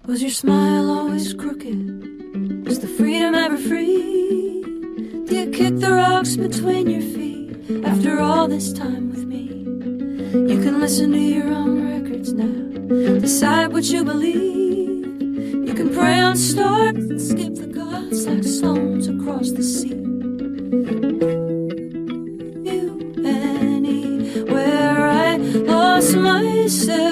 Was your smile always crooked? Was the freedom ever free? Do you kick the rocks between your feet after all this time with me? You can listen to your own records now, decide what you believe. You can pray on stars and skip the gods like stones across the sea. You, anywhere I lost myself